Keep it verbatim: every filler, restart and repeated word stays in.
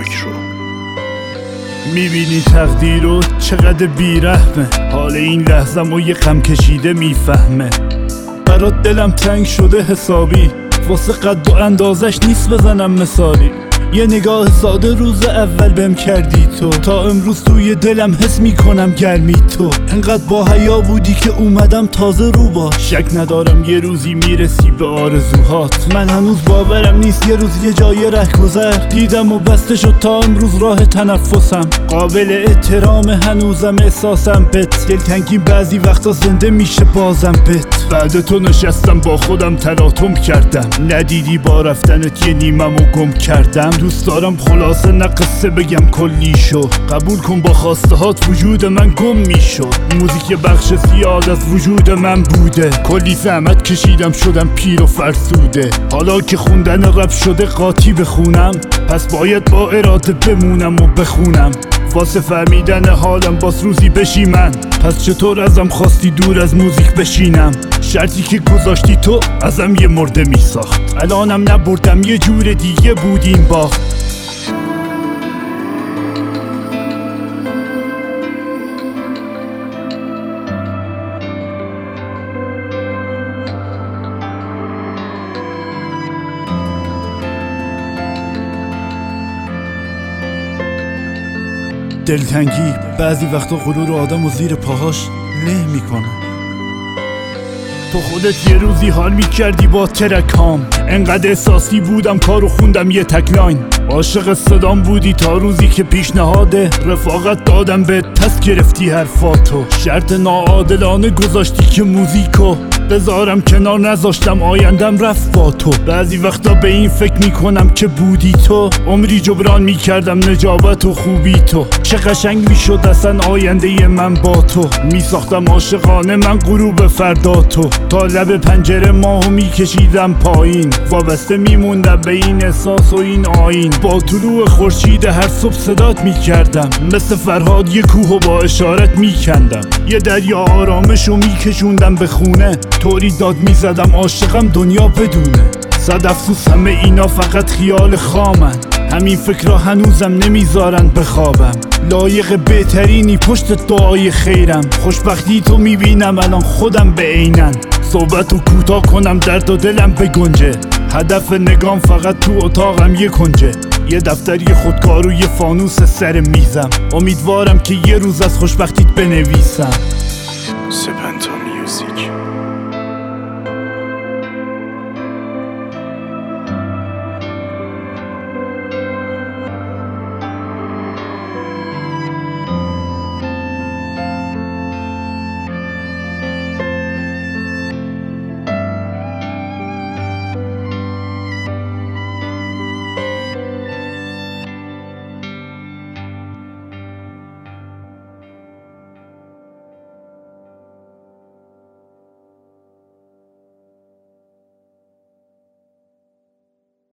خاک رو. میبینی تقدیر رو چقدر بیرحمه، حال این لحظم و یه غم کشیده میفهمه. برات دلم تنگ شده حسابی، واسه قد و اندازش نیست بزنم مثالی. یه نگاه ساده روز اول بهم کردی تو، تا امروز توی دلم حس میکنم گرمی تو. انقدر با حیا بودی که اومدم تازه رو باش. شک ندارم یه روزی میرسی به آرزوهات، من هنوز باورم نیست یه روز یه جای رهگذر دیدم و بسته شد تا امروز راه تنفسم. قابل احترام هنوزم احساسم بت، دلتنگی بعضی وقتا زنده میشه بازم بت. بعد تو نشستم با خودم تلاطم کردم، ندیدی با رفتنت یه نیمم و گم کردم. دوست دارم خلاصه نه قصه بگم کلی شو، قبول کن با خواسته هات وجود من گم میشد. موزیک بخش زیاد از وجود من بوده، کلی زحمت کشیدم شدم پیر و فرسوده. حالا که خوندن رپ شده قاطی بخونم، پس باید با اراده بمونم و بخونم. واسه فهمیدن حالم باز روزی بشی من، پس چطور ازم خواستی دور از موزیک بشینم؟ شرطی که گذاشتی تو ازم یه مرده میساخت، الانم نبردم یه جور دیگه بود این باخت. دلتنگی بعضی وقتا غرور آدم و زیر پاهاش له میکنه. تو خودت یه روزی حال میکردی با ترکام، انقدر احساسی بودم کارو خوندم یه تکلاین. عاشق صدام بودی تا روزی که پیشنهاد رفاقت دادم به تست گرفتی حرفاتو. شرط ناعادلانه گذاشتی که موزیکو بذارم کنار، نذاشتم آیندم رفت با تو. بعضی وقتا به این فکر میکنم که بودی تو، عمری جبران میکردم نجابت و خوبی تو. چه قشنگ میشد اصلا آینده من با تو، میساختم عاشقانه من غروب فردا تو. تا لب پنجره ماهو میکشیدم پایین، وابسته میموندم به این احساس و این آیین. با طلوع خورشید هر صبح صدات میکردم، مثل فرهاد یه کوهو با اشارت میکندم. یه دریا آرامشو میکشوندم به خونه، طوری داد میزدم عاشقم دنیا بدونه. صد افسوس همه اینا فقط خیال خامن، همین فکرها هنوزم نمیذارن بخوابم. لایق بهترینی پشت دعای خیرم، خوشبختی تو میبینم الان خودم به عینن. صحبتو کوتاه کنم درد و دلم بگنجه، هدف نگام فقط تو اتاقم یه کنجه. یه دفتری خودکار و یه فانوس سر میزم، امیدوارم که یه روز از خوشبختیت بنویسم. سپنتا میوزیک.